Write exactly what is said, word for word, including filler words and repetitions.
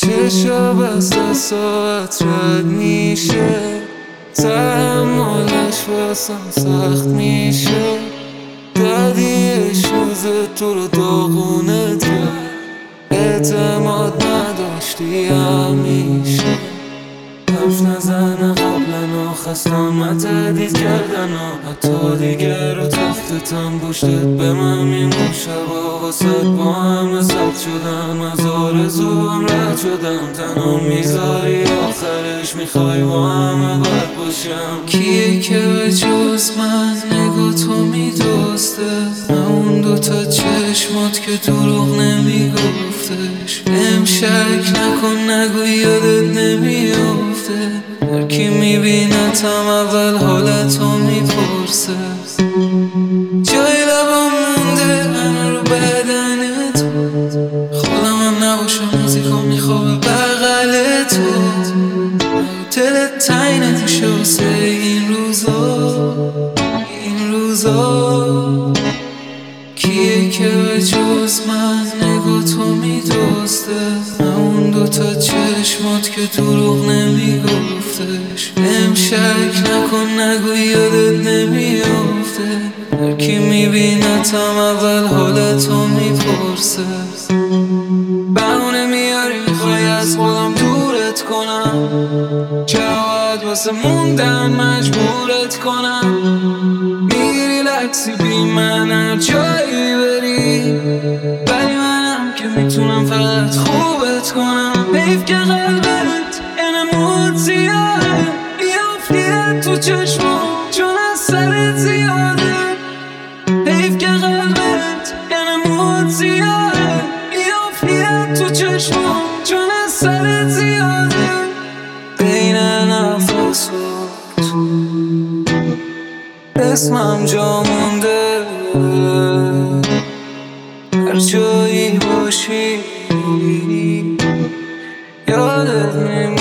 چشا بست از ساعت رد میشه، تحملش واسم سخت میشه. دردیش روز تو رو داغونت کرد، اعتماد نداشتی همیشه. حرف نزنه قبلا و خستم تهدید کردن و حتی دیگر رو تختتم پشتت به من میمون شبا واسد با هم رسد شدم، از آرزوام رد شدم. تنها میذاری آخرش میخوای با همه بد باشم. کیه که به جز من نگاه تو میدوسته، اون دوتا چشمات که دروغ نمیگفتش. بهم شک نکن نگو یادت نمیافته، هر کی میبینتم اول حالتو میپرسه. جای لبم مونده همه رو بدن تو، خودم هم نباشم موزیکا میخوابه بغل تو. دلت تنگ نمیشه واسه این روزا، این روزا. کیه که به جز من نگاه تو میدوسته، اون دوتا چشمات که دروغ نمیگفتش. بهم شک نکن نگو یادت نمیافته، هر کی میبینتم اول حالتو میپرسه. بهونه میاری میخوای از خودم دورت کنم، جواد واسه موندن مجبورت کنم. میری لکسی بی من هر جایی بری، ولی منم که میتونم فقط خوبت کنم. حیف که قلبت انمود زیاده، بیافیه تو چشمم چون از سرت زیاده. حیف که قلبت انمود زیاده، بیافیه تو چشمم چون از سرت زیاده. بین نفسات اسمم جا مونده، هر جایی باشی یادت میمونه.